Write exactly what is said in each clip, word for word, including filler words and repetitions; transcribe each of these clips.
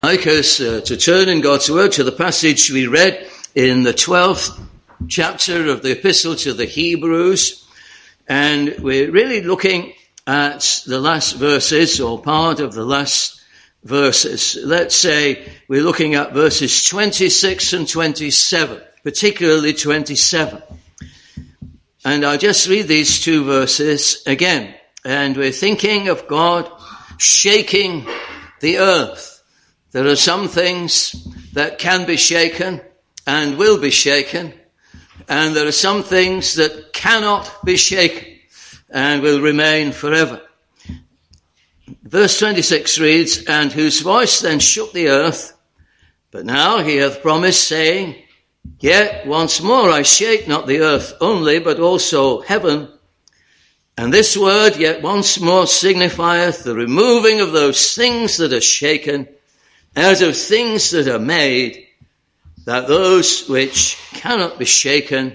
I'd like us uh, to turn in God's word to the passage we read in the twelfth chapter of the epistle to the Hebrews. And we're really looking at the last verses, or part of the last verses. Let's say we're looking at verses twenty-six and twenty-seven, particularly twenty-seven. And I'll just read these two verses again. And we're thinking of God shaking the earth. There are some things that can be shaken and will be shaken, and there are some things that cannot be shaken and will remain forever. Verse twenty-six reads, "And whose voice then shook the earth, but now he hath promised, saying, Yet once more I shake not the earth only, but also heaven. And this word, yet once more, signifieth the removing of those things that are shaken, out of things that are made, that those which cannot be shaken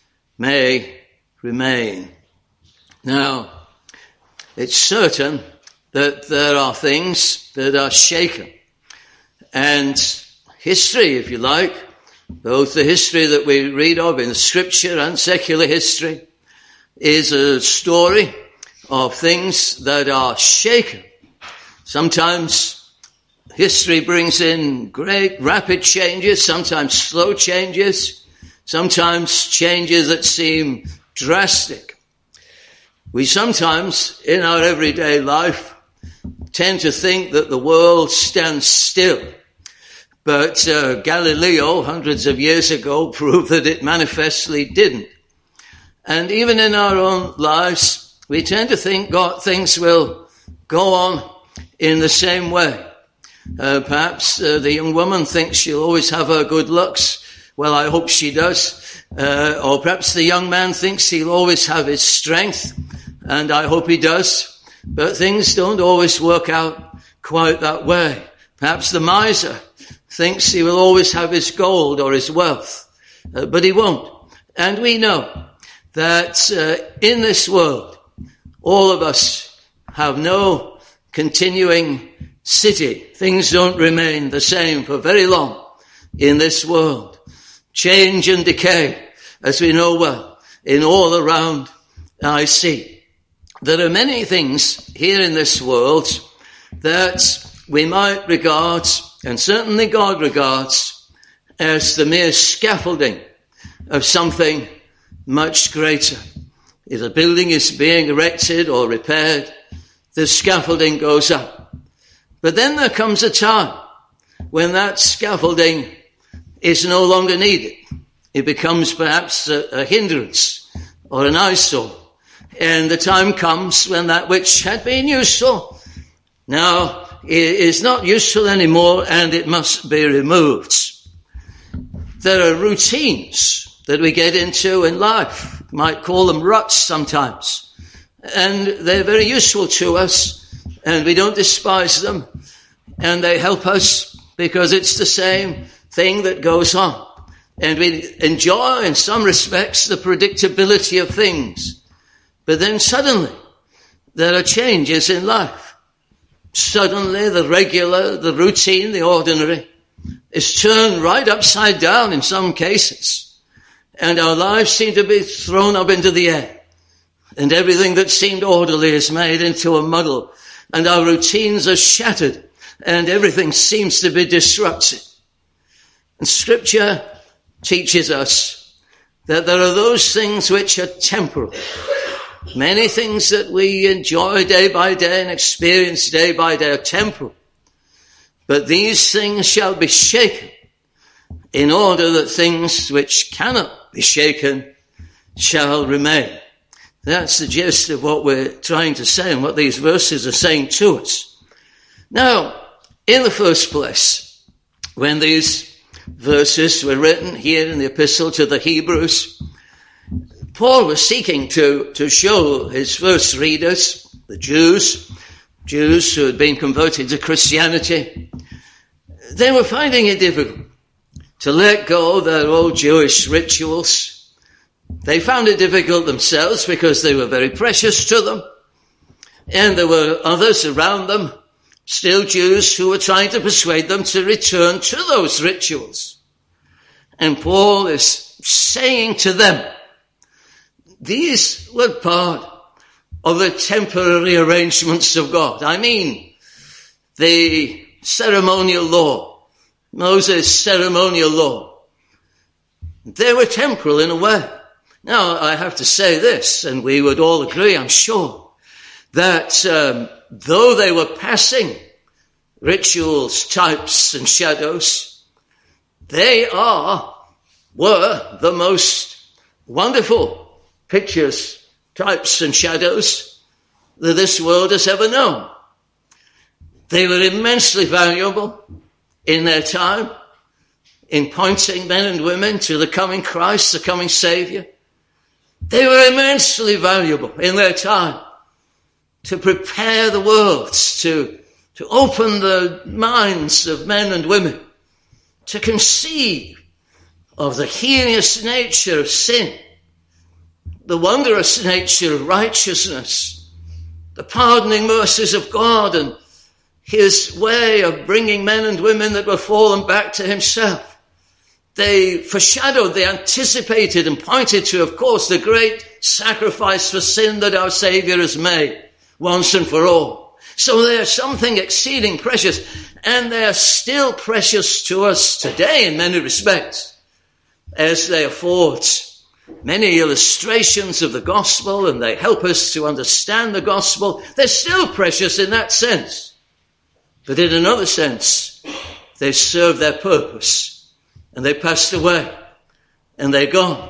may remain." Now, it's certain that there are things that are shaken. And history, if you like, both the history that we read of in Scripture and secular history, is a story of things that are shaken. Sometimes history brings in great rapid changes, sometimes slow changes, sometimes changes that seem drastic. We sometimes, in our everyday life, tend to think that the world stands still. But uh, Galileo, hundreds of years ago, proved that it manifestly didn't. And even in our own lives, we tend to think God, things will go on in the same way. Uh, perhaps uh, the young woman thinks she'll always have her good looks. Well, I hope she does. Uh, or perhaps the young man thinks he'll always have his strength, and I hope he does. But things don't always work out quite that way. Perhaps the miser thinks he will always have his gold or his wealth, uh, but he won't. And we know that uh, in this world, all of us have no continuing city. Things don't remain the same for very long in this world. Change and decay, as we know well, in all around I see. There are many things here in this world that we might regard, and certainly God regards, as the mere scaffolding of something much greater. If a building is being erected or repaired, the scaffolding goes up. But then there comes a time when that scaffolding is no longer needed. It becomes perhaps a, a hindrance or an eyesore. And the time comes when that which had been useful now is not useful anymore, and it must be removed. There are routines that we get into in life. You might call them ruts sometimes. And they're very useful to us, and we don't despise them. And they help us because it's the same thing that goes on. And we enjoy, in some respects, the predictability of things. But then suddenly, there are changes in life. Suddenly, the regular, the routine, the ordinary, is turned right upside down in some cases. And our lives seem to be thrown up into the air. And everything that seemed orderly is made into a muddle. And our routines are shattered. And everything seems to be disrupted. And Scripture teaches us that there are those things which are temporal. Many things that we enjoy day by day and experience day by day are temporal. But these things shall be shaken in order that things which cannot be shaken shall remain. That's the gist of what we're trying to say and what these verses are saying to us. Now, in the first place, when these verses were written here in the epistle to the Hebrews, Paul was seeking to, to show his first readers, the Jews, Jews who had been converted to Christianity, they were finding it difficult to let go of their old Jewish rituals. They found it difficult themselves because they were very precious to them. And there were others around them Still Jews who were trying to persuade them to return to those rituals. And Paul is saying to them, these were part of the temporary arrangements of God. I mean, the ceremonial law, Moses' ceremonial law. They were temporal in a way. Now, I have to say this, and we would all agree, I'm sure, that um, though they were passing rituals, types, and shadows, they are, were the most wonderful pictures, types, and shadows that this world has ever known. They were immensely valuable in their time, in pointing men and women to the coming Christ, the coming Savior. They were immensely valuable in their time to prepare the world, to, to open the minds of men and women, to conceive of the heinous nature of sin, the wondrous nature of righteousness, the pardoning mercies of God, and his way of bringing men and women that were fallen back to himself. They foreshadowed, they anticipated and pointed to, of course, the great sacrifice for sin that our Savior has made once and for all. So they are something exceeding precious, and they are still precious to us today in many respects, as they afford many illustrations of the gospel, and they help us to understand the gospel. They're still precious in that sense. But in another sense, they serve their purpose. And they passed away, and they're gone.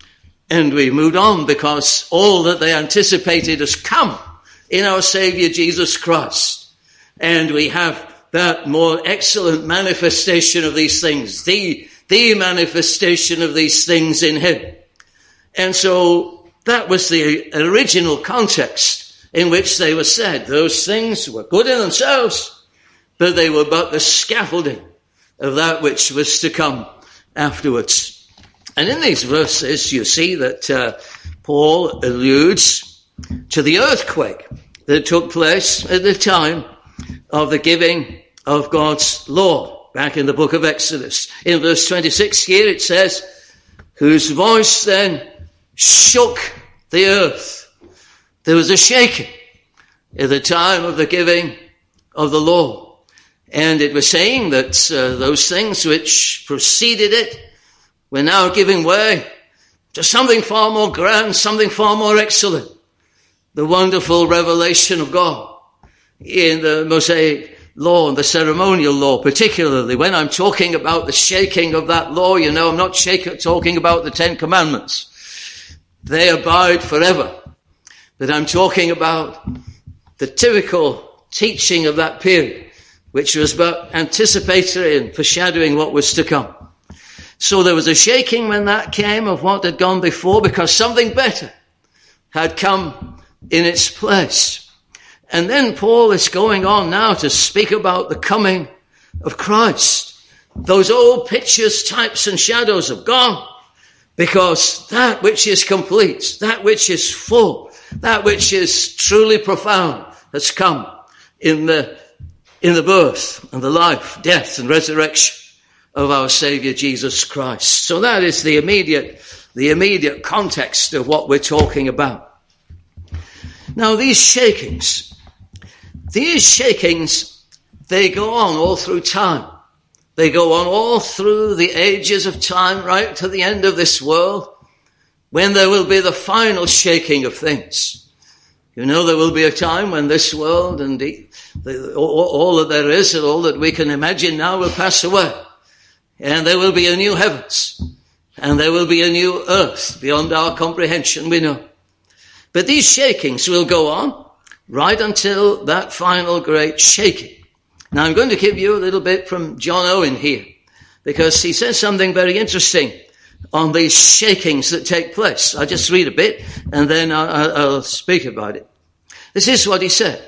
And we moved on because all that they anticipated has come in our Savior Jesus Christ. And we have that more excellent manifestation of these things, the, the manifestation of these things in him. And so that was the original context in which they were said. Those things were good in themselves, but they were but the scaffolding of that which was to come afterwards. And in these verses, you see that uh, Paul alludes to the earthquake that took place at the time of the giving of God's law, back in the book of Exodus. In verse twenty-six here it says, whose voice then shook the earth. There was a shaking at the time of the giving of the law. And it was saying that uh, those things which preceded it were now giving way to something far more grand, something far more excellent. The wonderful revelation of God in the Mosaic law and the ceremonial law, particularly when I'm talking about the shaking of that law. You know, I'm not shake- talking about the Ten Commandments. They abide forever. But I'm talking about the typical teaching of that period, which was but anticipatory and foreshadowing what was to come. So there was a shaking when that came of what had gone before, because something better had come in its place. And then Paul is going on now to speak about the coming of Christ. Those old pictures, types, and shadows have gone, because that which is complete, that which is full, that which is truly profound has come in the in the birth and the life, death, and resurrection of our Savior Jesus Christ. So that is the immediate, the immediate context of what we're talking about. Now these shakings, these shakings, they go on all through time. They go on all through the ages of time, right to the end of this world, when there will be the final shaking of things. You know, there will be a time when this world and the, the, all, all that there is and all that we can imagine now will pass away. And there will be a new heavens. And there will be a new earth beyond our comprehension, we know. But these shakings will go on right until that final great shaking. Now I'm going to give you a little bit from John Owen here, because he says something very interesting on these shakings that take place. I'll just read a bit and then I'll, I'll speak about it. This is what he said.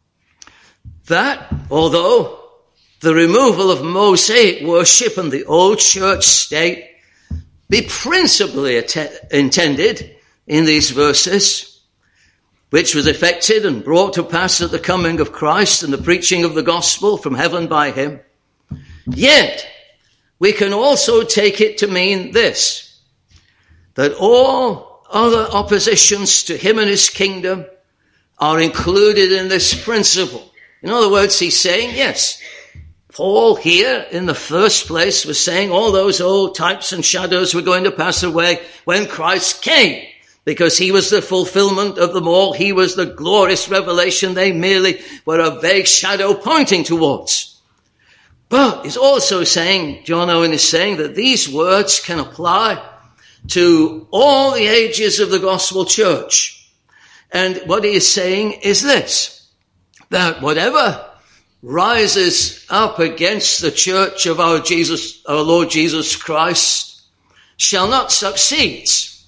That although the removal of Mosaic worship and the old church state be principally att- intended in these verses, which was effected and brought to pass at the coming of Christ and the preaching of the gospel from heaven by him. Yet, we can also take it to mean this, that all other oppositions to him and his kingdom are included in this principle. In other words, he's saying, yes, Paul here in the first place was saying all those old types and shadows were going to pass away when Christ came, because he was the fulfillment of them all. He was the glorious revelation. They merely were a vague shadow pointing towards. But he's also saying, John Owen is saying, that these words can apply to all the ages of the gospel church. And what he is saying is this, that whatever rises up against the church of our Jesus, our Lord Jesus Christ, shall not succeed,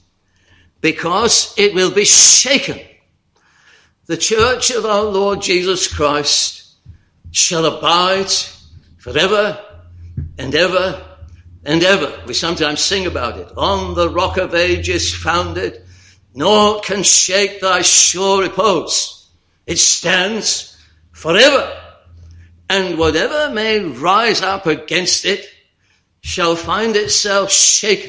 because it will be shaken. The church of our Lord Jesus Christ shall abide forever and ever and ever. We sometimes sing about it. On the rock of ages founded, naught can shake thy sure repose. It stands forever. And whatever may rise up against it shall find itself shaken.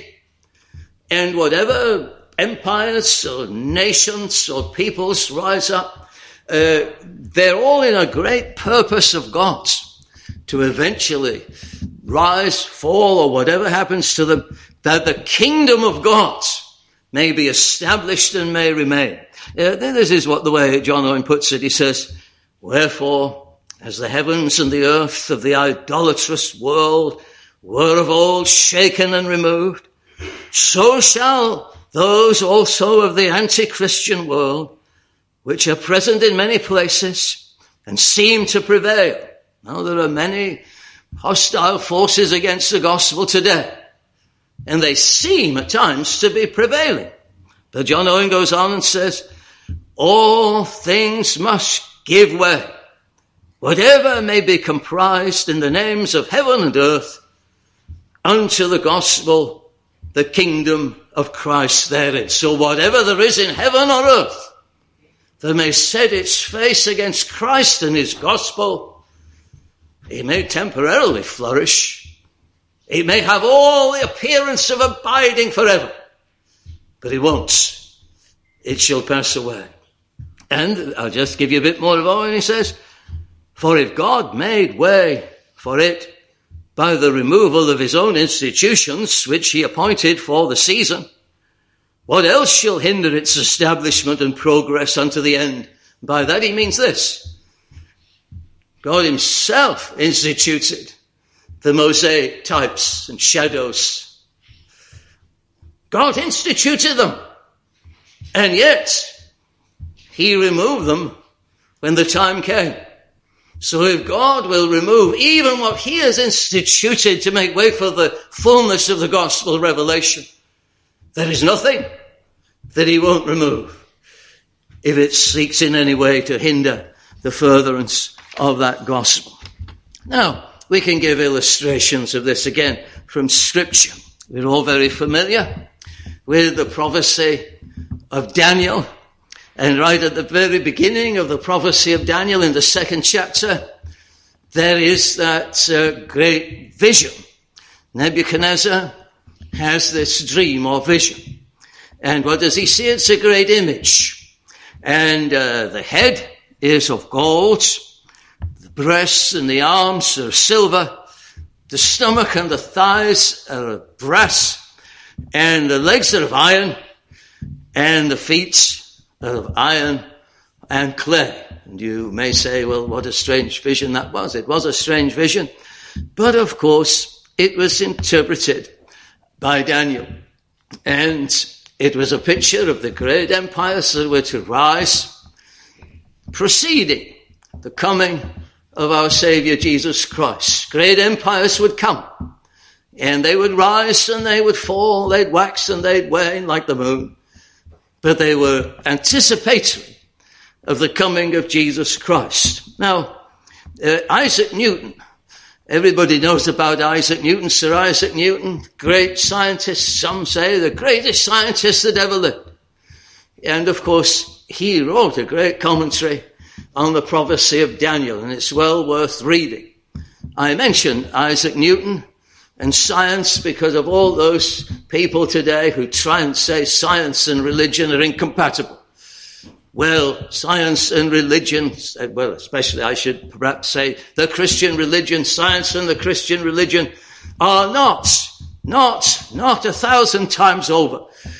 And whatever empires or nations or peoples rise up, uh, they're all in a great purpose of God's to eventually rise, fall, or whatever happens to them, that the kingdom of God may be established and may remain. Uh, this is what the way John Owen puts it. He says, wherefore, as the heavens and the earth of the idolatrous world were of old shaken and removed, so shall those also of the anti-Christian world, which are present in many places and seem to prevail. Now there are many hostile forces against the gospel today, and they seem at times to be prevailing. But John Owen goes on and says, all things must give way, whatever may be comprised in the names of heaven and earth, unto the gospel, the kingdom of Christ therein. So whatever there is in heaven or earth that may set its face against Christ and his gospel, it may temporarily flourish. It may have all the appearance of abiding forever, but it won't. It shall pass away. And I'll just give you a bit more of Owen. He says, for if God made way for it by the removal of his own institutions, which he appointed for the season, what else shall hinder its establishment and progress unto the end? By that he means this. God himself instituted the Mosaic types and shadows. God instituted them. And yet, he removed them when the time came. So if God will remove even what he has instituted to make way for the fullness of the gospel revelation, there is nothing that he won't remove if it seeks in any way to hinder the furtherance of that gospel. Now, we can give illustrations of this again from Scripture. We're all very familiar with the prophecy of Daniel. And right at the very beginning of the prophecy of Daniel in the second chapter, there is that uh, great vision. Nebuchadnezzar has this dream or vision. And what does he see? It's a great image. And uh, the head is of gold. The breasts and the arms are silver. The stomach and the thighs are of brass. And the legs are of iron. And the feet of iron and clay. And you may say, well, what a strange vision that was. It was a strange vision. But of course, it was interpreted by Daniel. And it was a picture of the great empires that were to rise, preceding the coming of our Savior Jesus Christ. Great empires would come, and they would rise and they would fall, they'd wax and they'd wane like the moon. But they were anticipatory of the coming of Jesus Christ. Now, uh, Isaac Newton, everybody knows about Isaac Newton, Sir Isaac Newton, great scientist, some say the greatest scientist that ever lived. And of course, he wrote a great commentary on the prophecy of Daniel, and it's well worth reading. I mentioned Isaac Newton and science because of all those people today who try and say science and religion are incompatible. Well, science and religion, well, especially I should perhaps say the Christian religion, science and the Christian religion are not, not, not a thousand times over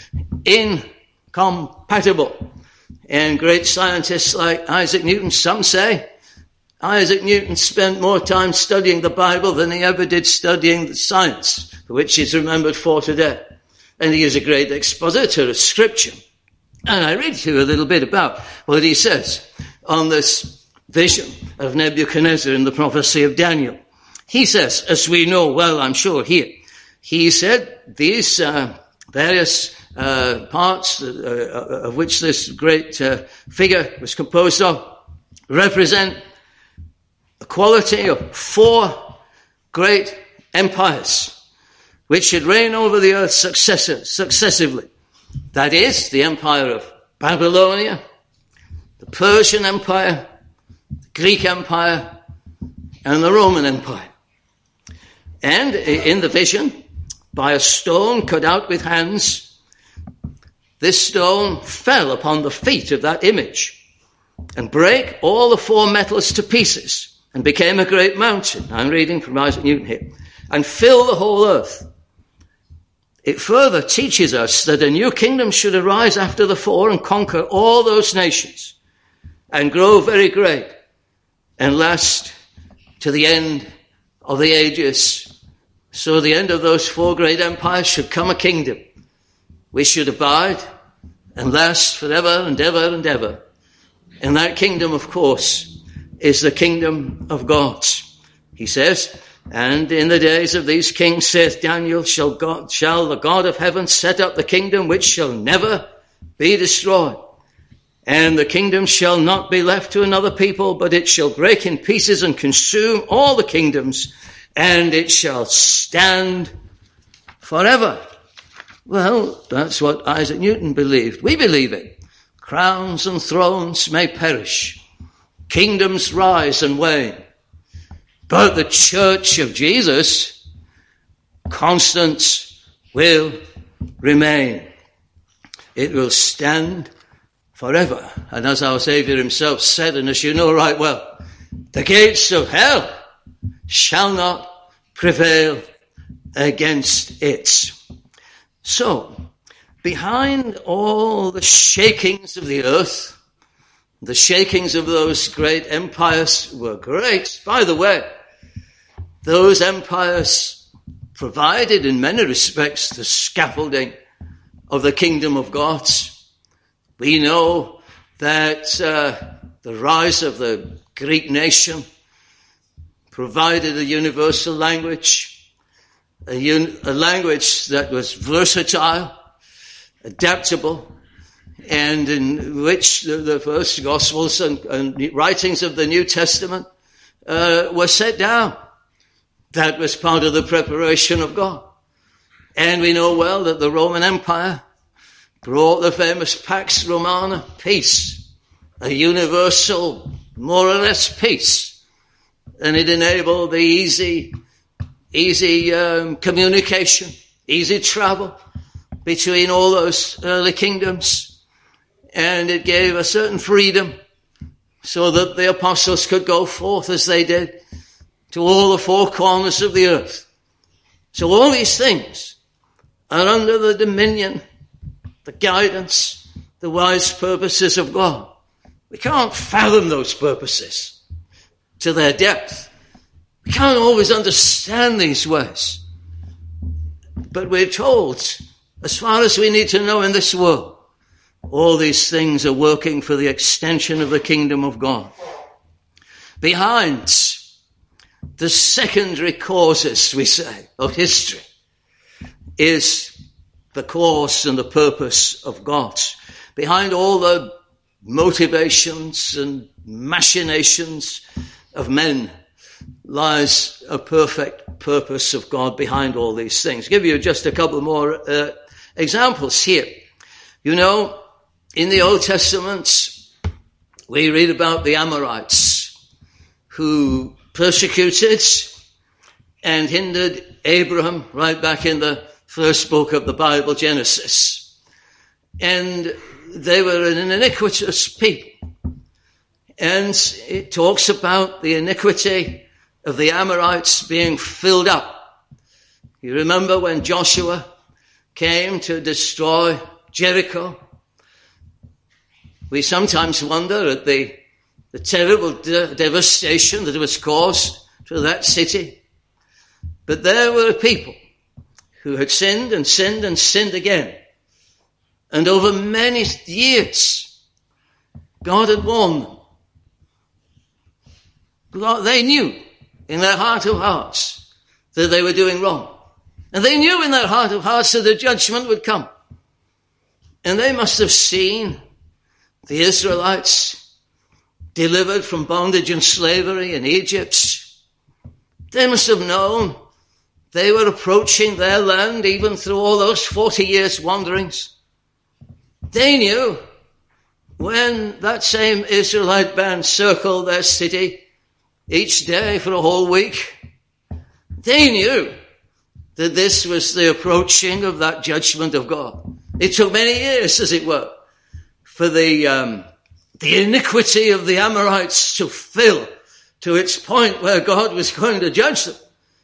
incompatible. And great scientists like Isaac Newton, some say, Isaac Newton spent more time studying the Bible than he ever did studying the science, for which he's remembered for today. And he is a great expositor of Scripture. And I read to you a little bit about what he says on this vision of Nebuchadnezzar in the prophecy of Daniel. He says, as we know well, I'm sure here, he said these uh, various uh, parts uh, of which this great uh, figure was composed of represent the quality of four great empires which should reign over the earth successive, successively. That is, the empire of Babylonia, the Persian Empire, the Greek Empire, and the Roman Empire. And in the vision, by a stone cut out with hands, this stone fell upon the feet of that image and brake all the four metals to pieces and became a great mountain. I'm reading from Isaac Newton here. And filled the whole earth. It further teaches us that a new kingdom should arise after the four and conquer all those nations and grow very great and last to the end of the ages. So the end of those four great empires should come a kingdom. We should abide and last forever and ever and ever. And that kingdom, of course, is the kingdom of God. He says, and in the days of these kings, saith Daniel, shall God, shall the God of heaven set up the kingdom which shall never be destroyed. And the kingdom shall not be left to another people, but it shall break in pieces and consume all the kingdoms, and it shall stand forever. Well, that's what Isaac Newton believed. We believe it. Crowns and thrones may perish. Kingdoms rise and wane. But the church of Jesus, constant, will remain. It will stand forever. And as our Saviour himself said, and as you know right well, the gates of hell shall not prevail against it. So, behind all the shakings of the earth, the shakings of those great empires were great. By the way, those empires provided in many respects the scaffolding of the kingdom of God. We know that uh, the rise of the Greek nation provided a universal language, a, un- a language that was versatile, adaptable, and in which the, the first Gospels and, and writings of the New Testament uh, were set down. That was part of the preparation of God. And we know well that the Roman Empire brought the famous Pax Romana, peace, a universal, more or less peace. And it enabled the easy, easy um, communication, easy travel between all those early kingdoms. And it gave a certain freedom so that the apostles could go forth as they did to all the four corners of the earth. So all these things are under the dominion, the guidance, the wise purposes of God. We can't fathom those purposes to their depth. We can't always understand these ways. But we're told, as far as we need to know in this world, all these things are working for the extension of the kingdom of God. Behind the secondary causes, we say, of history is the cause and the purpose of God. Behind all the motivations and machinations of men lies a perfect purpose of God behind all these things. I'll give you just a couple more uh, examples here. You know, In the Old Testament, we read about the Amorites who persecuted and hindered Abraham right back in the first book of the Bible, Genesis. And they were an iniquitous people. And it talks about the iniquity of the Amorites being filled up. You remember when Joshua came to destroy Jericho? We sometimes wonder at the, the terrible de- devastation that was caused to that city. But there were people who had sinned and sinned and sinned again. And over many years, God had warned them. God, they knew in their heart of hearts that they were doing wrong. And they knew in their heart of hearts that the judgment would come. And they must have seen the Israelites delivered from bondage and slavery in Egypt. They must have known they were approaching their land even through all those forty years wanderings. They knew when that same Israelite band circled their city each day for a whole week, they knew that this was the approaching of that judgment of God. It took many years, as it were, for the um, the iniquity of the Amorites to fill to its point where God was going to judge them.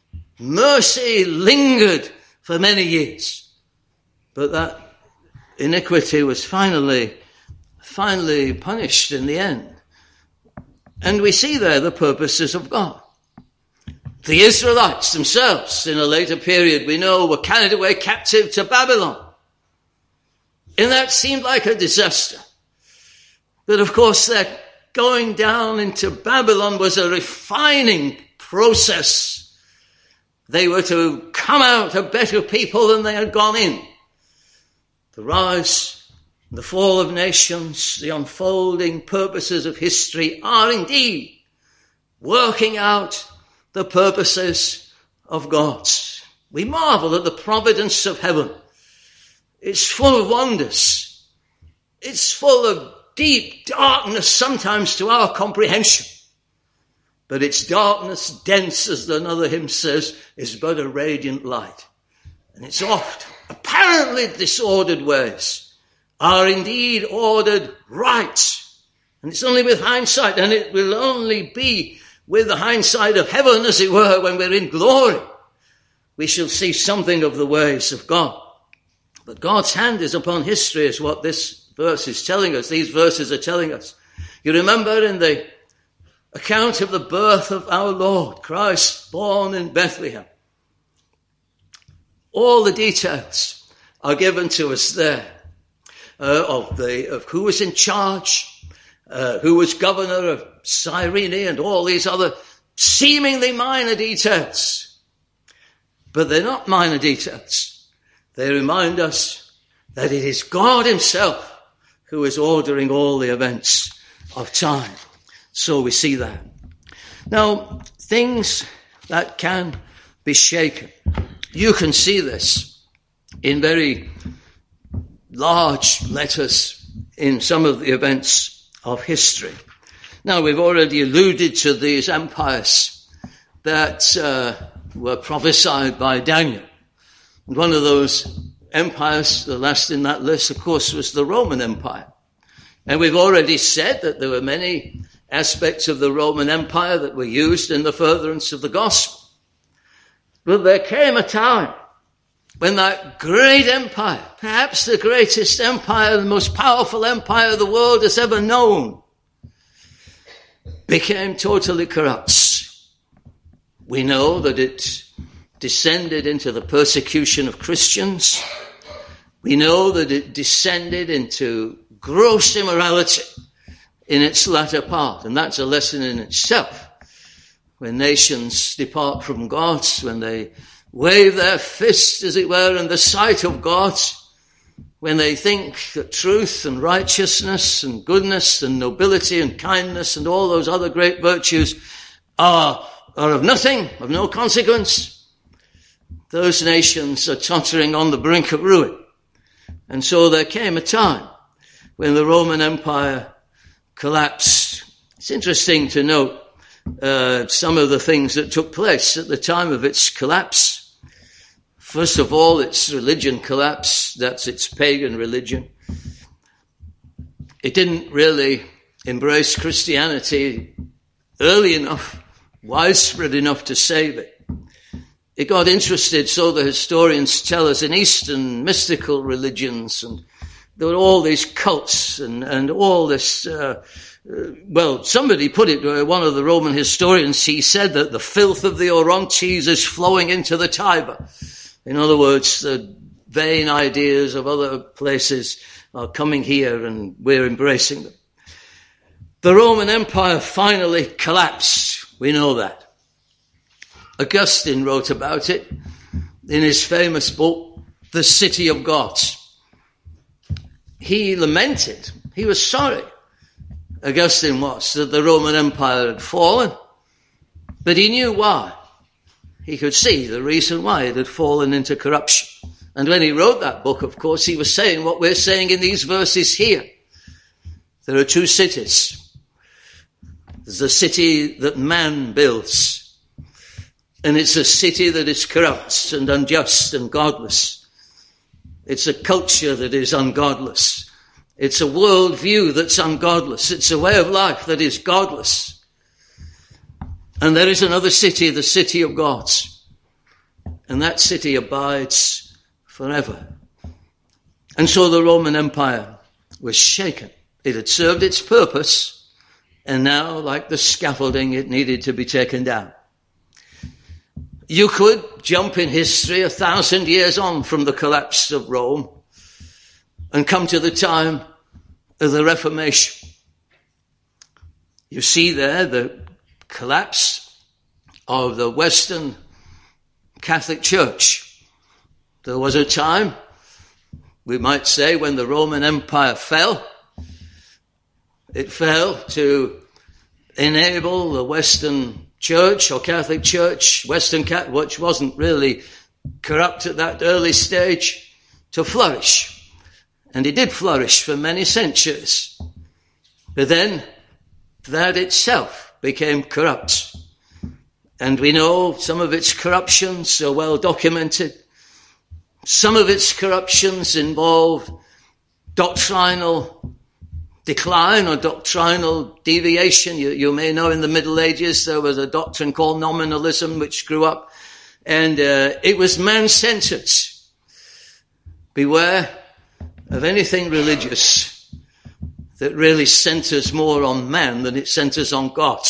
Mercy lingered for many years, but that iniquity was finally, finally punished in the end. And we see there the purposes of God. The Israelites themselves, in a later period, we know, were carried away captive to Babylon. And that seemed like a disaster. But of course, their going down into Babylon was a refining process. They were to come out a better people than they had gone in. The rise, the fall of nations, the unfolding purposes of history are indeed working out the purposes of God. We marvel at the providence of heaven. It's full of wonders. It's full of deep darkness sometimes to our comprehension. But its darkness, dense as another hymn says, is but a radiant light. And its oft apparently disordered ways are indeed ordered right. And it's only with hindsight, and it will only be with the hindsight of heaven, as it were, when we're in glory, we shall see something of the ways of God. But God's hand is upon history, is what this verse is telling us. These verses are telling us. You remember in the account of the birth of our Lord, Christ born in Bethlehem, all the details are given to us there uh, of the of who was in charge, uh, who was governor of Cyrene, and all these other seemingly minor details. But they're not minor details. They remind us that it is God himself who is ordering all the events of time. So we see that. Now, things that can be shaken. You can see this in very large letters in some of the events of history. Now, we've already alluded to these empires that uh, were prophesied by Daniel. And one of those empires, the last in that list, of course, was the Roman Empire. And we've already said that there were many aspects of the Roman Empire that were used in the furtherance of the gospel. But there came a time when that great empire, perhaps the greatest empire, the most powerful empire the world has ever known, became totally corrupt. We know that it descended into the persecution of Christians. We know that it descended into gross immorality in its latter part, and that's a lesson in itself. When nations depart from God, when they wave their fists, as it were, in the sight of God, when they think that truth and righteousness and goodness and nobility and kindness and all those other great virtues are, are of nothing, of no consequence, those nations are tottering on the brink of ruin. And so there came a time when the Roman Empire collapsed. It's interesting to note uh, some of the things that took place at the time of its collapse. First of all, its religion collapsed. That's its pagan religion. It didn't really embrace Christianity early enough, widespread enough to save it. It got interested, so the historians tell us, in Eastern mystical religions, and there were all these cults and, and all this, uh, uh, well, somebody put it, uh, one of the Roman historians, he said that the filth of the Orontes is flowing into the Tiber. In other words, the vain ideas of other places are coming here and we're embracing them. The Roman Empire finally collapsed. We know that. Augustine wrote about it in his famous book, The City of Gods. He lamented, he was sorry, Augustine was, that the Roman Empire had fallen, but he knew why. He could see the reason why it had fallen into corruption. And when he wrote that book, of course, he was saying what we're saying in these verses here. There are two cities. There's a city that man builds, and it's a city that is corrupt and unjust and godless. It's a culture that is ungodless. It's a worldview that's ungodless. It's a way of life that is godless. And there is another city, the city of gods. And that city abides forever. And so the Roman Empire was shaken. It had served its purpose, and now, like the scaffolding, it needed to be taken down. You could jump in history a thousand years on from the collapse of Rome and come to the time of the Reformation. You see there the collapse of the Western Catholic Church. There was a time, we might say, when the Roman Empire fell. It fell to enable the Western Church or Catholic Church, Western Catholic, which wasn't really corrupt at that early stage, to flourish. And it did flourish for many centuries. But then that itself became corrupt. And we know some of its corruptions are well documented. Some of its corruptions involved doctrinal decline or doctrinal deviation. You, you may know in the Middle Ages there was a doctrine called nominalism which grew up, and uh, it was man-centered. Beware of anything religious that really centers more on man than it centers on God.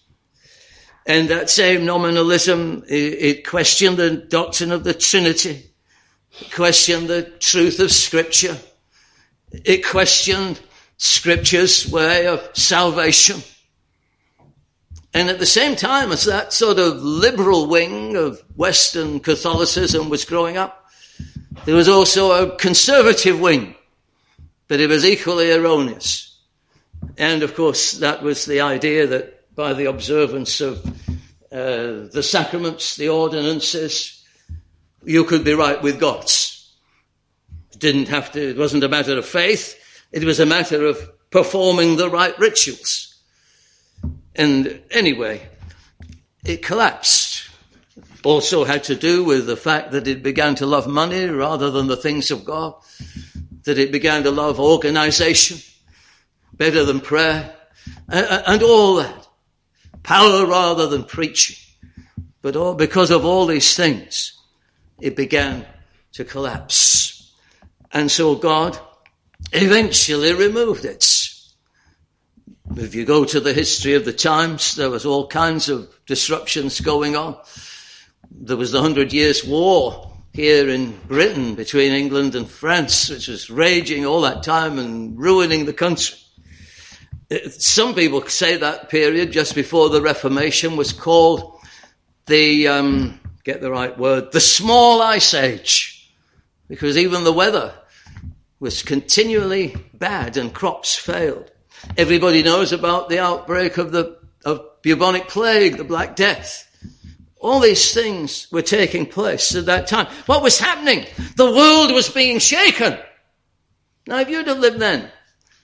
And that same nominalism, it, it questioned the doctrine of the Trinity. It questioned the truth of Scripture. It questioned Scripture's way of salvation. And at the same time as that sort of liberal wing of Western Catholicism was growing up, there was also a conservative wing, but it was equally erroneous. And of course, that was the idea that by the observance of uh, the sacraments, the ordinances, you could be right with God. It didn't have to, it wasn't a matter of faith. It was a matter of performing the right rituals. And anyway, it collapsed. Also had to do with the fact that it began to love money rather than the things of God, that it began to love organization better than prayer, and all that. Power rather than preaching. But all, because of all these things, it began to collapse. And so God eventually removed it. If you go to the history of the times, there was all kinds of disruptions going on. There was the Hundred Years' War here in Britain between England and France, which was raging all that time and ruining the country. Some people say that period just before the Reformation was called the, um, get the right word, the Small Ice Age, because even the weather was continually bad and crops failed. Everybody knows about the outbreak of the of bubonic plague, the Black Death. All these things were taking place at that time. What was happening? The world was being shaken. Now, if you'd have lived then,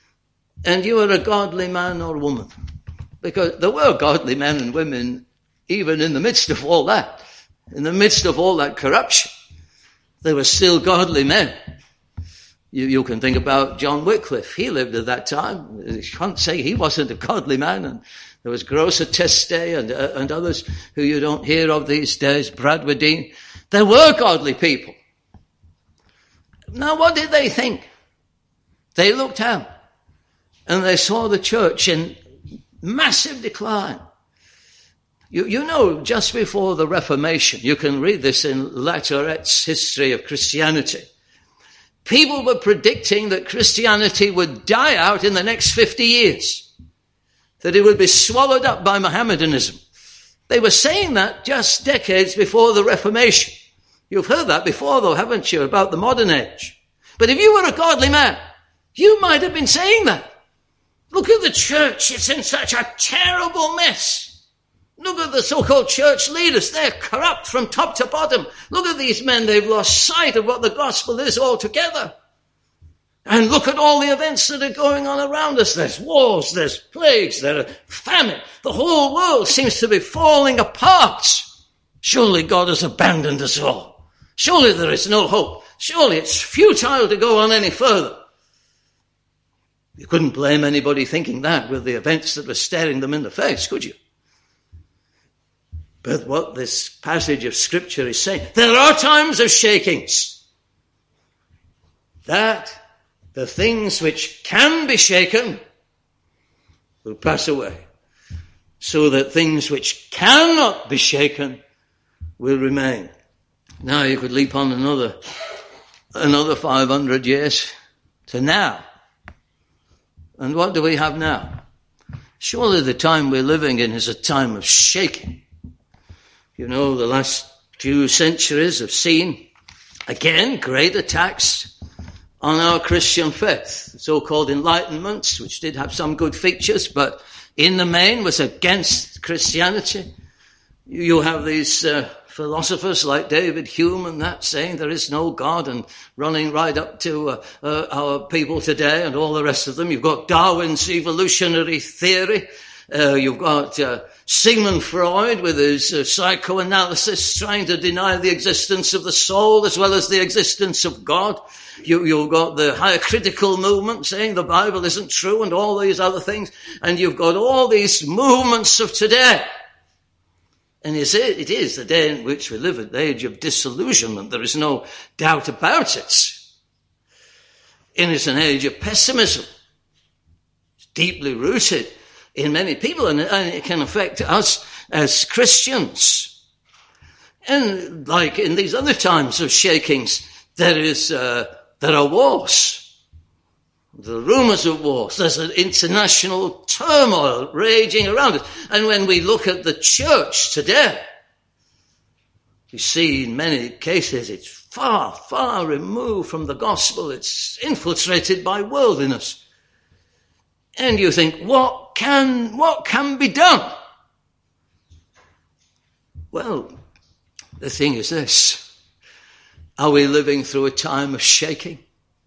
and you are a godly man or woman. Because there were godly men and women even in the midst of all that. In the midst of all that corruption, there were still godly men. You, you can think about John Wycliffe. He lived at that time. You can't say he wasn't a godly man. And there was Grosser Teste and, uh, and others who you don't hear of these days, Bradwardine. There were godly people. Now, what did they think? They looked out and they saw the church in massive decline. You, you know, just before the Reformation, you can read this in Latourette History of Christianity. People were predicting that Christianity would die out in the next fifty years, that it would be swallowed up by Mohammedanism. They were saying that just decades before the Reformation. You've heard that before, though, haven't you, about the modern age? But if you were a godly man, you might have been saying that. Look at the church. It's in such a terrible mess. Look at the so-called church leaders. They're corrupt from top to bottom. Look at these men. They've lost sight of what the gospel is altogether. And look at all the events that are going on around us. There's wars, there's plagues, there's famine. The whole world seems to be falling apart. Surely God has abandoned us all. Surely there is no hope. Surely it's futile to go on any further. You couldn't blame anybody thinking that with the events that were staring them in the face, could you? But what this passage of Scripture is saying, there are times of shakings. That the things which can be shaken will pass away, so that things which cannot be shaken will remain. Now you could leap on another, another five hundred years to now. And what do we have now? Surely the time we're living in is a time of shaking. You know, the last few centuries have seen, again, great attacks on our Christian faith. The so-called Enlightenment, which did have some good features, but in the main was against Christianity. You have these uh, philosophers like David Hume and that saying there is no God, and running right up to uh, uh, our people today and all the rest of them. You've got Darwin's evolutionary theory. Uh, you've got uh, Sigmund Freud with his uh, psychoanalysis trying to deny the existence of the soul as well as the existence of God. You, you've got the higher critical movement saying the Bible isn't true and all these other things. And you've got all these movements of today. And you say it is the day in which we live, at the age of disillusionment. There is no doubt about it. And it's an age of pessimism. It's deeply rooted in many people, and it can affect us as Christians. And like in these other times of shakings, there is uh, there are wars, the rumors of wars. There's an international turmoil raging around us. And when we look at the church today, we see in many cases it's far, far removed from the gospel. It's infiltrated by worldliness. And you think, what can, what can be done? Well, the thing is this. Are we living through a time of shaking?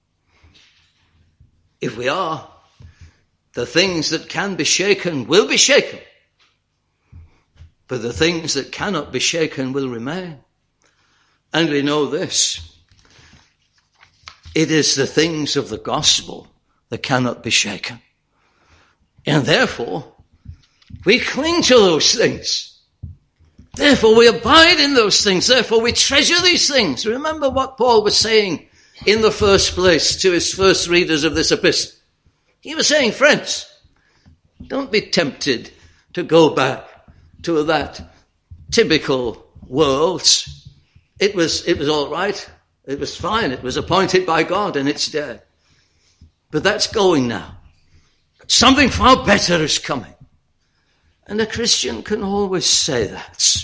If we are, the things that can be shaken will be shaken. But the things that cannot be shaken will remain. And we know this. It is the things of the gospel that cannot be shaken. And therefore, we cling to those things. Therefore, we abide in those things. Therefore, we treasure these things. Remember what Paul was saying in the first place to his first readers of this epistle. He was saying, friends, don't be tempted to go back to that typical world. It was, it was all right. It was fine. It was appointed by God and it's dead. But that's going now. Something far better is coming. And a Christian can always say that.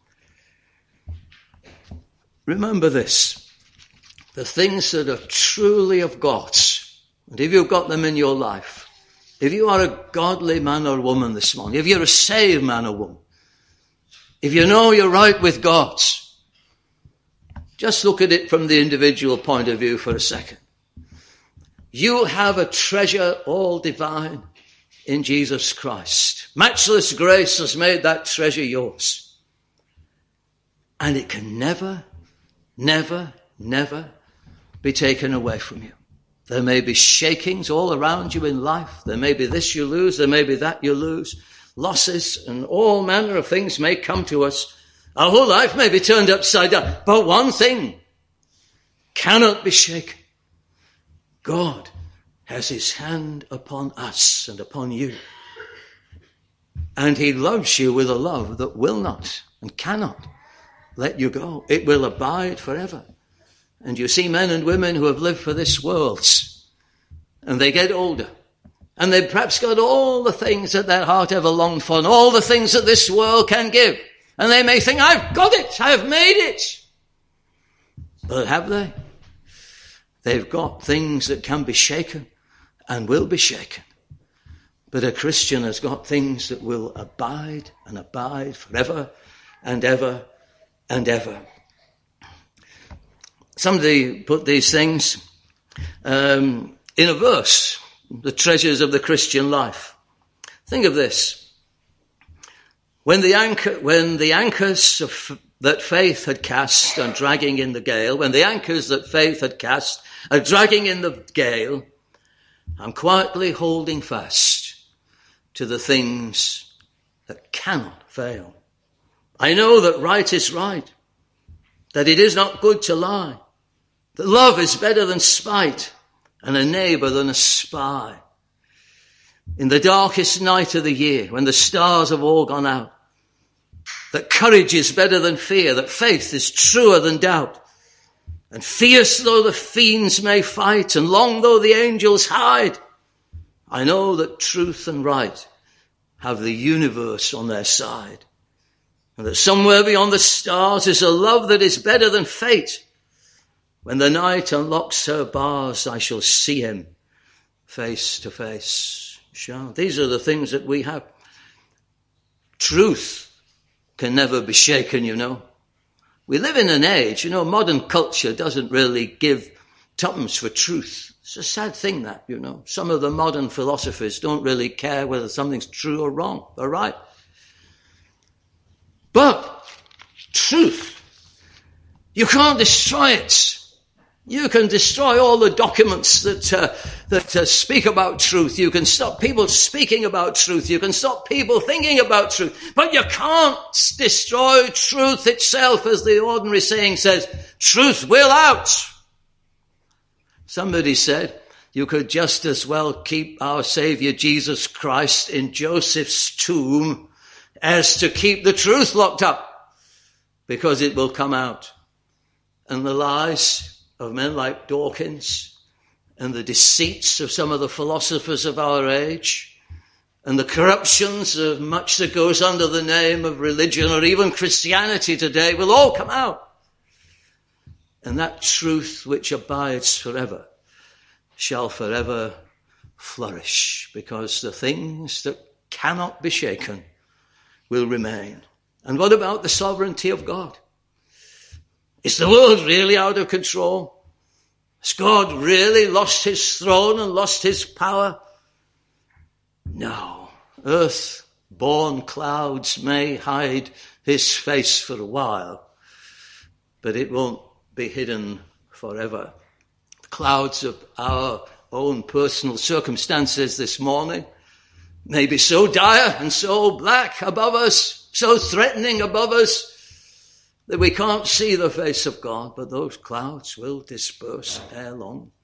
Remember this. The things that are truly of God, and if you've got them in your life, if you are a godly man or woman this morning, if you're a saved man or woman, if you know you're right with God, just look at it from the individual point of view for a second. You have a treasure all divine in Jesus Christ. Matchless grace has made that treasure yours. And it can never, never, never be taken away from you. There may be shakings all around you in life. There may be this you lose. There may be that you lose. Losses and all manner of things may come to us. Our whole life may be turned upside down. But one thing cannot be shaken. God has his hand upon us and upon you. And he loves you with a love that will not and cannot let you go. It will abide forever. And you see men and women who have lived for this world, and they get older, and they've perhaps got all the things that their heart ever longed for, and all the things that this world can give. And they may think, I've got it, I've made it. But have they? They've got things that can be shaken and will be shaken. But a Christian has got things that will abide and abide forever and ever and ever. Somebody put these things um, in a verse, the treasures of the Christian life. Think of this. When the anchor, when the anchors of, that faith had cast are dragging in the gale, when the anchors that faith had cast are dragging in the gale, I'm quietly holding fast to the things that cannot fail. I know that right is right, that it is not good to lie, that love is better than spite, and a neighbor than a spy. In the darkest night of the year, when the stars have all gone out, that courage is better than fear, that faith is truer than doubt. And fierce though the fiends may fight, and long though the angels hide, I know that truth and right have the universe on their side. And that somewhere beyond the stars is a love that is better than fate. When the night unlocks her bars, I shall see him face to face. Sure. These are the things that we have. Truth can never be shaken, you know. We live in an age, you know, modern culture doesn't really give tuppence for truth. It's a sad thing that, you know. Some of the modern philosophers don't really care whether something's true or wrong or right. But truth, you can't destroy it. You can destroy all the documents that uh, that uh, speak about truth. You can stop people speaking about truth. You can stop people thinking about truth. But you can't destroy truth itself, as the ordinary saying says. Truth will out. Somebody said, you could just as well keep our Savior Jesus Christ in Joseph's tomb as to keep the truth locked up, because it will come out. And the lies of men like Dawkins and the deceits of some of the philosophers of our age and the corruptions of much that goes under the name of religion or even Christianity today will all come out. And that truth which abides forever shall forever flourish, because the things that cannot be shaken will remain. And what about the sovereignty of God? Is the world really out of control? Has God really lost his throne and lost his power? No. Earth-born clouds may hide his face for a while, but it won't be hidden forever. The clouds of our own personal circumstances this morning may be so dire and so black above us, so threatening above us, that we can't see the face of God, but those clouds will disperse ere long.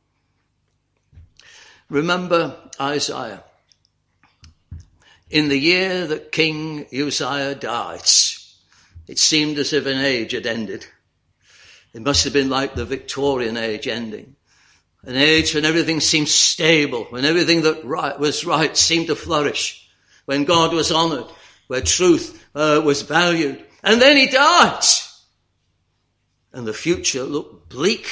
Remember Isaiah. In the year that King Uzziah died, it seemed as if an age had ended. It must have been like the Victorian age ending. An age when everything seemed stable, when everything that right was right seemed to flourish, when God was honored, where truth uh, was valued. And then he died. And the future looked bleak.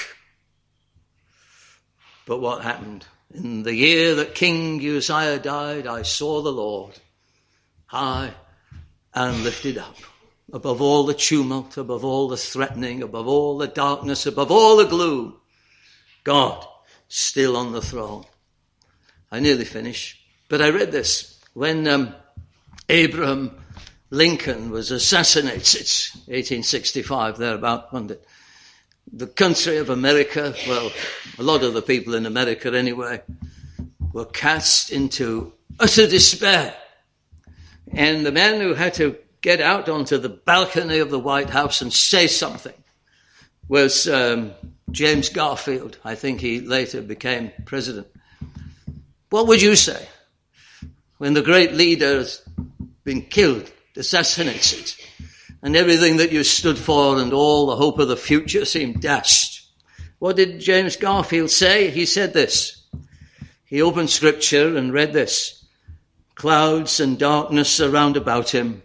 But what happened? In the year that King Uzziah died, I saw the Lord high and lifted up, above all the tumult, above all the threatening, above all the darkness, above all the gloom. God still on the throne. I nearly finished, but I read this. When um, Abraham Lincoln was assassinated, eighteen sixty-five, thereabout, wasn't it? The country of America, well, a lot of the people in America anyway, were cast into utter despair. And the man who had to get out onto the balcony of the White House and say something was um, James Garfield. I think he later became president. What would you say when the great leader has been killed, assassinated, and everything that you stood for and all the hope of the future seemed dashed? What did James Garfield say? He said this. He opened scripture and read this. Clouds and darkness around about him,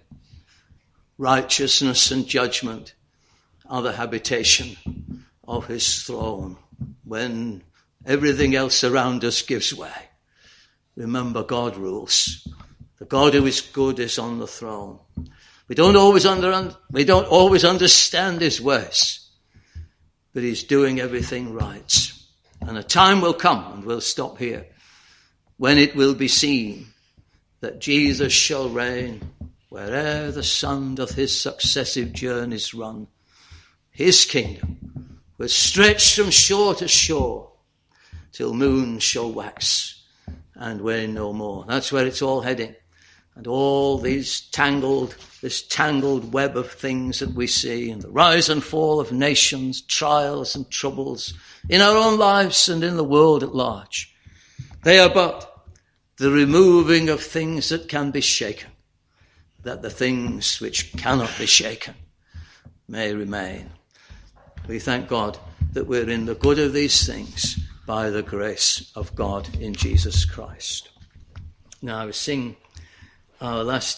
righteousness and judgment are the habitation of his throne. When everything else around us gives way, remember God rules. The God who is good is on the throne. We don't always under, we don't always understand his ways, but he's doing everything right. And a time will come, and we'll stop here, when it will be seen that Jesus shall reign where'er the sun doth his successive journeys run. His kingdom will stretch from shore to shore till moon shall wax and wane no more. That's where it's all heading. And all these tangled, this tangled web of things that we see, and the rise and fall of nations, trials and troubles in our own lives and in the world at large, they are but the removing of things that can be shaken, that the things which cannot be shaken may remain. We thank God that we're in the good of these things by the grace of God in Jesus Christ. Now, we sing our last